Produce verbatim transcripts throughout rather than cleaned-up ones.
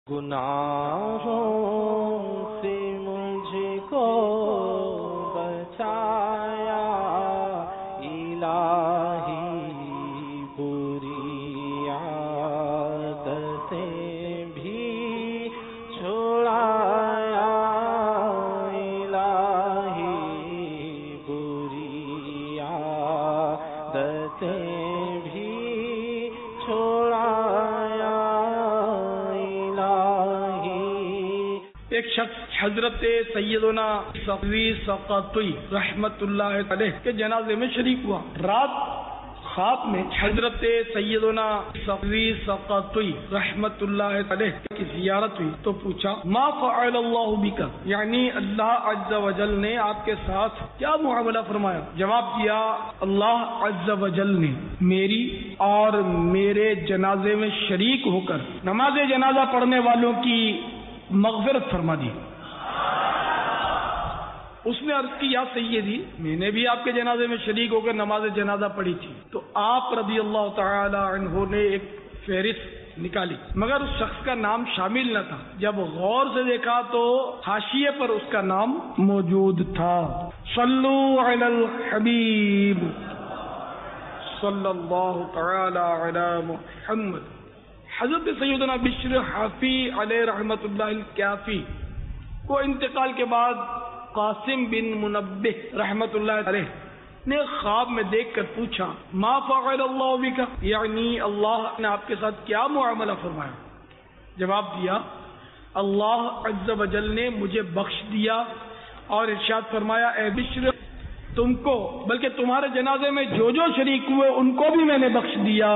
گناہوں سے مجھ کو بچایا الہی، بری عادتیں بھی چھڑایا الہی، بری عادتیں بھی چھڑایا الہی۔ ایک شخص حضرت سیدنا صفوی سقطی رحمت اللہ علیہ کے جنازے میں شریک ہوا۔ رات خواب میں حضرت سیدنا صفوی سقطی رحمت اللہ علیہ کی زیارت ہوئی تو پوچھا ما فعل اللہ بک، یعنی اللہ عز و جل نے آپ کے ساتھ کیا معاملہ فرمایا؟ جواب دیا اللہ عز و جل نے میری اور میرے جنازے میں شریک ہو کر نماز جنازہ پڑھنے والوں کی مغفرت فرما دی۔ اس نے عرض کی یا سیدی، میں نے بھی آپ کے جنازے میں شریک ہو کر نماز جنازہ پڑھی تھی۔ تو آپ رضی اللہ تعالی عنہ نے ایک فہرست نکالی، مگر اس شخص کا نام شامل نہ تھا۔ جب غور سے دیکھا تو حاشیے پر اس کا نام موجود تھا۔ صلو علی الحبیب صلی اللہ تعالی علی محمد۔ حضرت سیدنا بشر حافی علیہ رحمت اللہ الکافی کو انتقال کے بعد قاسم بن منبہ رحمت اللہ علیہ نے خواب میں دیکھ کر پوچھا ما فعل اللہ بک، یعنی اللہ نے آپ کے ساتھ کیا معاملہ فرمایا؟ جواب دیا اللہ عز و جل نے مجھے بخش دیا اور ارشاد فرمایا اے بشر تم کو بلکہ تمہارے جنازے میں جو جو شریک ہوئے ان کو بھی میں نے بخش دیا۔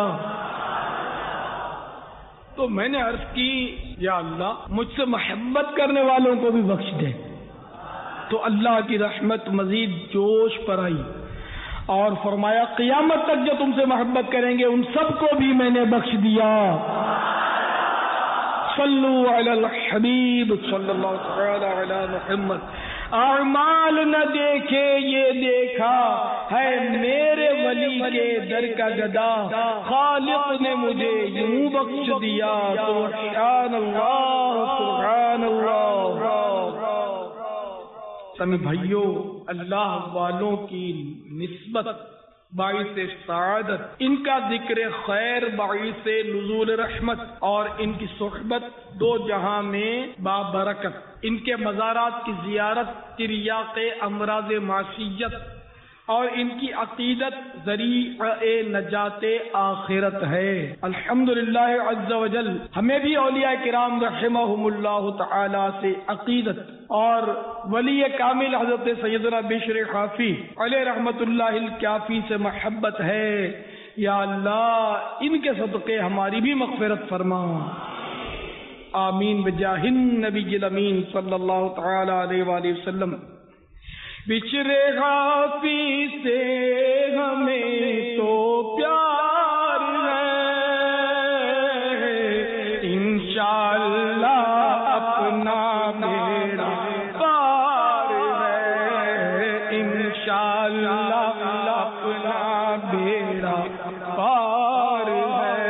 تو میں نے عرض کی یا اللہ مجھ سے محبت کرنے والوں کو بھی بخش دے۔ تو اللہ کی رحمت مزید جوش پر آئی اور فرمایا قیامت تک جو تم سے محبت کریں گے ان سب کو بھی میں نے بخش دیا۔ صلو علی الحبیب صلی اللہ تعالی علی محمد۔ اعمال نہ دیکھے یہ دیکھا ہے میرے ولی کے در کا گدا، خالق نے مجھے یوں بخش دیا سبحان اللہ سبحان اللہ۔ سمی بھائیو، اللہ والوں کی نسبت باعث سعادت، ان کا ذکر خیر باعث نزول رحمت اور ان کی صحبت دو جہاں میں بابرکت، ان کے مزارات کی زیارت تریاق امراض معصیت اور ان کی عقیدت ذریعہ نجات آخرت ہے۔ الحمدللہ عز و جل ہمیں بھی اولیاء کرام رحمہم اللہ تعالی سے عقیدت اور ولی کامل حضرت سیدنا بشر حافی علیہ رحمت اللہ الکافی سے محبت ہے۔ یا اللہ ان کے صدقے ہماری بھی مغفرت فرما، آمین بجاہ النبی الامین صلی اللہ تعالی علیہ وآلہ وسلم۔ بشر حافی سے ہمیں تو پیار ہے، انشاءاللہ اپنا بیڑا پار ہے، انشاءاللہ اپنا بیڑا پار ہے۔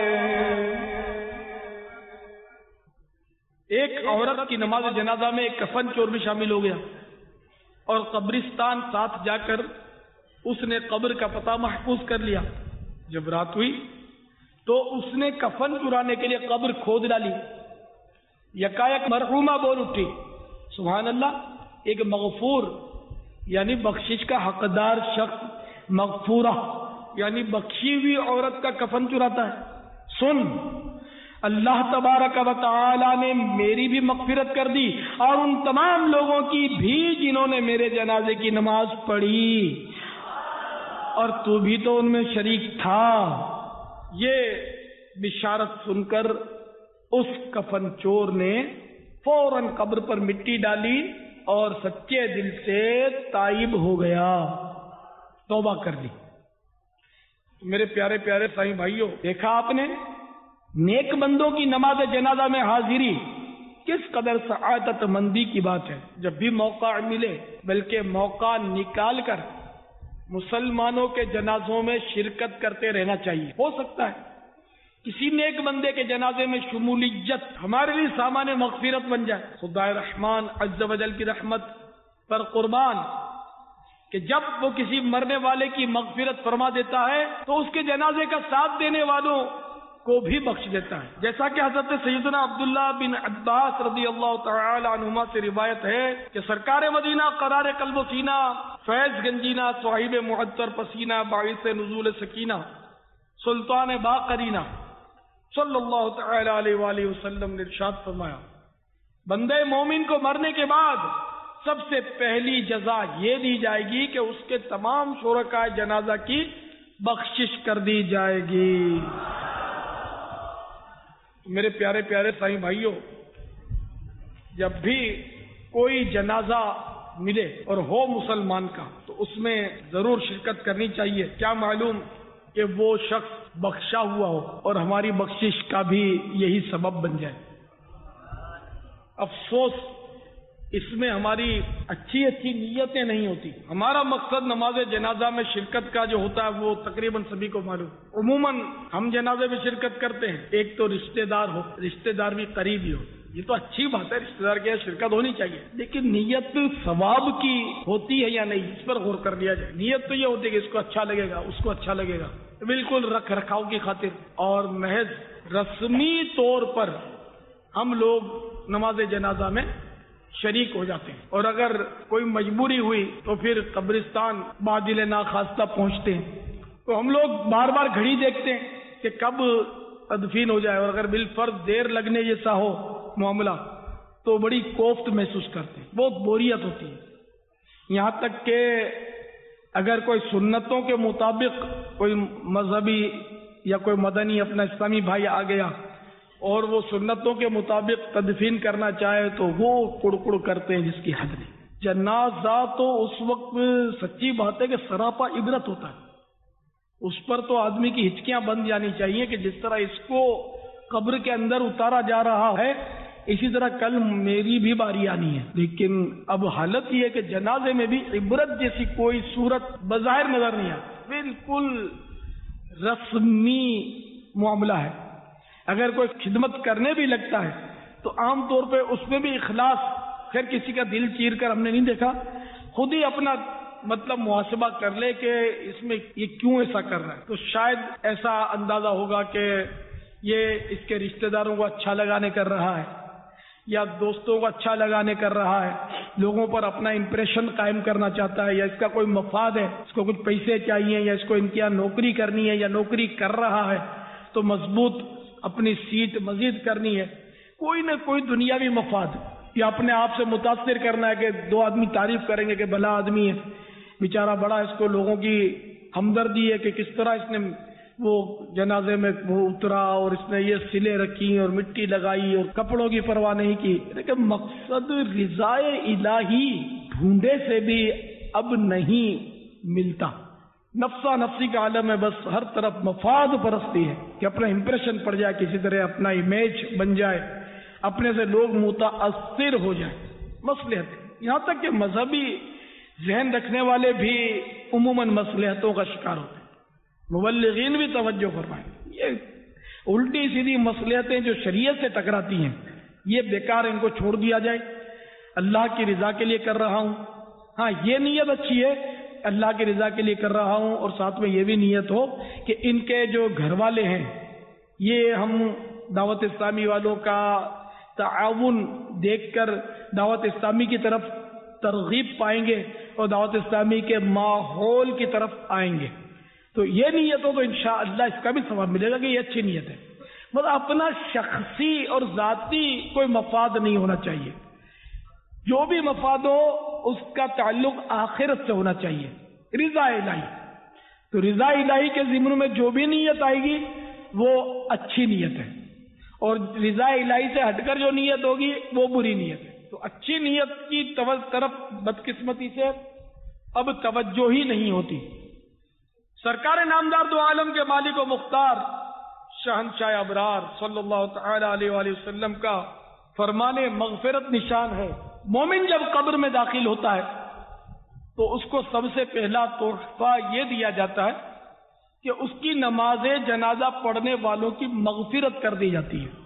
ایک عورت کی نماز جنازہ میں ایک کفن چور بھی شامل ہو گیا اور قبرستان ساتھ جا کر اس نے قبر کا پتہ محفوظ کر لیا۔ جب رات ہوئی تو اس نے کفن چرانے کے لیے قبر کھود ڈالی۔ یکایک مرحومہ بول اٹھی سبحان اللہ، ایک مغفور یعنی بخشش کا حقدار شخص مغفورہ یعنی بخشی ہوئی عورت کا کفن چراتا ہے۔ سن، اللہ تبارک و تعالی نے میری بھی مغفرت کر دی اور ان تمام لوگوں کی بھی جنہوں نے میرے جنازے کی نماز پڑھی، اور تو بھی تو ان میں شریک تھا۔ یہ بشارت سن کر اس کفن چور نے فوراً قبر پر مٹی ڈالی اور سچے دل سے تائب ہو گیا، توبہ کر لی۔ میرے پیارے پیارے سائیں بھائیوں، دیکھا آپ نے نیک بندوں کی نماز جنازہ میں حاضری کس قدر سعادت مندی کی بات ہے۔ جب بھی موقع ملے بلکہ موقع نکال کر مسلمانوں کے جنازوں میں شرکت کرتے رہنا چاہیے۔ ہو سکتا ہے کسی نیک بندے کے جنازے میں شمولیت ہمارے لیے سامان مغفرت بن جائے. خدائے رحمان عز و جل کی رحمت پر قربان کہ جب وہ کسی مرنے والے کی مغفرت فرما دیتا ہے تو اس کے جنازے کا ساتھ دینے والوں کو بھی بخش دیتا ہے. جیسا کہ حضرت سیدنا عبداللہ بن عباس رضی اللہ تعالی عنہما سے روایت ہے کہ سرکار مدینہ قرار قلب و سینہ فیض گنجینہ صاحب معطر پسینہ باعث نزول سکینہ سلطان باقرینہ صلی اللہ تعالی علیہ وآلہ وسلم نے ارشاد فرمایا بندے مومن کو مرنے کے بعد سب سے پہلی جزا یہ دی جائے گی کہ اس کے تمام شرکائے جنازہ کی بخشش کر دی جائے گی. میرے پیارے پیارے سائیں بھائیوں، جب بھی کوئی جنازہ ملے اور ہو مسلمان کا تو اس میں ضرور شرکت کرنی چاہیے. کیا معلوم کہ وہ شخص بخشا ہوا ہو اور ہماری بخشش کا بھی یہی سبب بن جائے. افسوس اس میں ہماری اچھی اچھی نیتیں نہیں ہوتی. ہمارا مقصد نماز جنازہ میں شرکت کا جو ہوتا ہے وہ تقریباً سبھی کو معلوم. عموماً ہم جنازے میں شرکت کرتے ہیں ایک تو رشتہ دار ہو، رشتہ دار بھی قریبی ہو. یہ تو اچھی بات ہے، رشتہ دار کی شرکت ہونی چاہیے، لیکن نیت ثواب کی ہوتی ہے یا نہیں اس پر غور کر لیا جائے. نیت تو یہ ہوتی ہے کہ اس کو اچھا لگے گا، اس کو اچھا لگے گا، بالکل رکھ رکھاؤ کی خاطر اور محض رسمی طور پر ہم لوگ نماز جنازہ میں شریک ہو جاتے ہیں. اور اگر کوئی مجبوری ہوئی تو پھر قبرستان بعدل ناخواستہ پہنچتے ہیں تو ہم لوگ بار بار گھڑی دیکھتے ہیں کہ کب تدفین ہو جائے، اور اگر بالفرض دیر لگنے جیسا ہو معاملہ تو بڑی کوفت محسوس کرتے ہیں، بہت بوریت ہوتی ہے. یہاں تک کہ اگر کوئی سنتوں کے مطابق کوئی مذہبی یا کوئی مدنی اپنا اسلامی بھائی آ گیا اور وہ سنتوں کے مطابق تدفین کرنا چاہے تو وہ کڑکڑ کرتے ہیں جس کی حد نہیں. جنازہ تو اس وقت سچی بات ہے کہ سراپا عبرت ہوتا ہے، اس پر تو آدمی کی ہچکیاں بند جانی چاہیے کہ جس طرح اس کو قبر کے اندر اتارا جا رہا ہے اسی طرح کل میری بھی باری آنی ہے. لیکن اب حالت یہ ہے کہ جنازے میں بھی عبرت جیسی کوئی صورت بظاہر نظر نہیں آتی، بالکل رسمی معاملہ ہے. اگر کوئی خدمت کرنے بھی لگتا ہے تو عام طور پہ اس میں بھی اخلاص، خیر کسی کا دل چیر کر ہم نے نہیں دیکھا، خود ہی اپنا مطلب محاسبہ کر لے کہ اس میں یہ کیوں ایسا کر رہا ہے. تو شاید ایسا اندازہ ہوگا کہ یہ اس کے رشتہ داروں کو اچھا لگانے کر رہا ہے یا دوستوں کو اچھا لگانے کر رہا ہے، لوگوں پر اپنا امپریشن قائم کرنا چاہتا ہے، یا اس کا کوئی مفاد ہے، اس کو کچھ پیسے چاہیے، یا اس کو ان کی یہاں نوکری کرنی ہے یا نوکری کر رہا ہے تو مضبوط اپنی سیٹ مزید کرنی ہے، کوئی نہ کوئی دنیاوی مفاد، یا اپنے آپ سے متاثر کرنا ہے کہ دو آدمی تعریف کریں گے کہ بھلا آدمی ہے بیچارہ، بڑا اس کو لوگوں کی ہمدردی ہے کہ کس طرح اس نے وہ جنازے میں وہ اترا اور اس نے یہ سلے رکھی اور مٹی لگائی اور کپڑوں کی پرواہ نہیں کی. لیکن مقصد رضائے الہی ڈھونڈے سے بھی اب نہیں ملتا. نفسا نفسی کا عالم ہے، بس ہر طرف مفاد پرستی ہے کہ اپنا امپریشن پڑ جائے، کسی طرح اپنا امیج بن جائے، اپنے سے لوگ متاثر ہو جائیں. مصلحت، یہاں تک کہ مذہبی ذہن رکھنے والے بھی عموماً مصلحتوں کا شکار ہوتے ہیں. مبلغین بھی توجہ فرمائیں، یہ الٹی سیدھی مصلحتیں جو شریعت سے ٹکراتی ہیں یہ بیکار، ان کو چھوڑ دیا جائے. اللہ کی رضا کے لیے کر رہا ہوں، ہاں یہ نیت اچھی ہے، اللہ کی رضا کے لیے کر رہا ہوں، اور ساتھ میں یہ بھی نیت ہو کہ ان کے جو گھر والے ہیں یہ ہم دعوت اسلامی والوں کا تعاون دیکھ کر دعوت اسلامی کی طرف ترغیب پائیں گے اور دعوت اسلامی کے ماحول کی طرف آئیں گے. تو یہ نیت ہو تو انشاءاللہ اس کا بھی ثواب ملے گا کہ یہ اچھی نیت ہے. مطلب اپنا شخصی اور ذاتی کوئی مفاد نہیں ہونا چاہیے، جو بھی مفاد ہو اس کا تعلق آخرت سے ہونا چاہیے. رضا الہی، تو رضا الہی کے ضمن میں جو بھی نیت آئے گی وہ اچھی نیت ہے، اور رضا الہی سے ہٹ کر جو نیت ہوگی وہ بری نیت ہے. تو اچھی نیت کی طرف بدقسمتی سے اب توجہ ہی نہیں ہوتی. سرکار نامدار دو عالم کے مالک و مختار شہنشاہ ابرار صلی اللہ تعالی علیہ وآلہ وسلم کا فرمان مغفرت نشان ہے. مومن جب قبر میں داخل ہوتا ہے تو اس کو سب سے پہلا تحفہ یہ دیا جاتا ہے کہ اس کی نماز جنازہ پڑھنے والوں کی مغفرت کر دی جاتی ہے.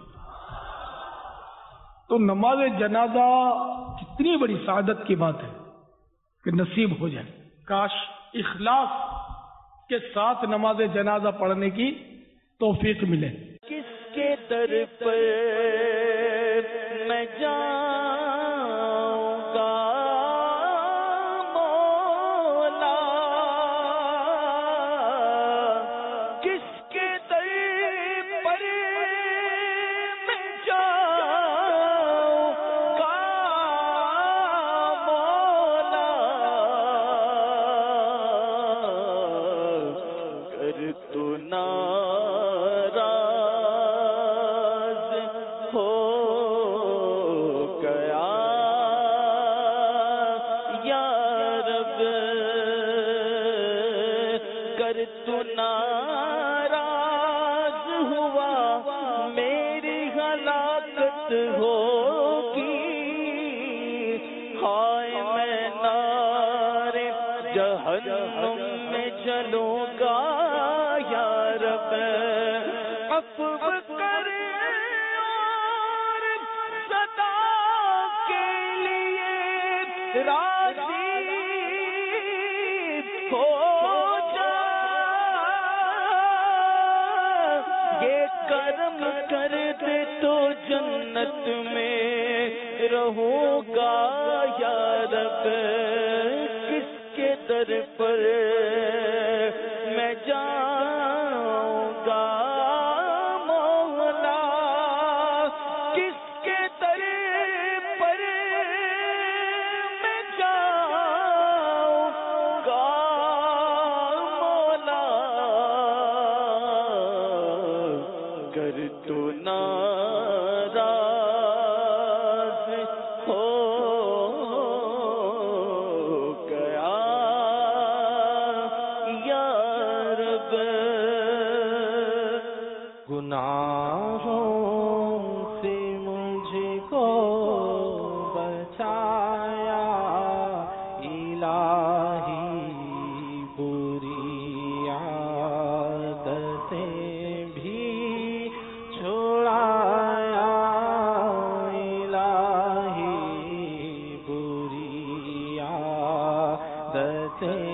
تو نماز جنازہ کتنی بڑی سعادت کی بات ہے کہ نصیب ہو جائے. کاش اخلاص کے ساتھ نماز جنازہ پڑھنے کی توفیق ملے. کس کے در پر میں جاؤں گا مولا، کس کے در پر میں جاؤں گا مولا، کر تو ناراض ہو گیا یا رب، کر تو ناراض ہوا میری ہلاکت ہوگی. ہائے میں نار جہنم میں جلوں گا یا رب، عفو کر اور صدا کے لیے راضی ہو جا. یہ کرم کر دے تو جنت میں رہوں گا یا رب. کس کے در پر میں جاؤں گا مولا، کس کے در پر میں جاؤں گا مولا، کر تو ناراض ہو گیا یا رب. گناہوں سے مجھ کو بچایا الہی، بری عادتیں بھی چھڑایا الہی، بری عادتیں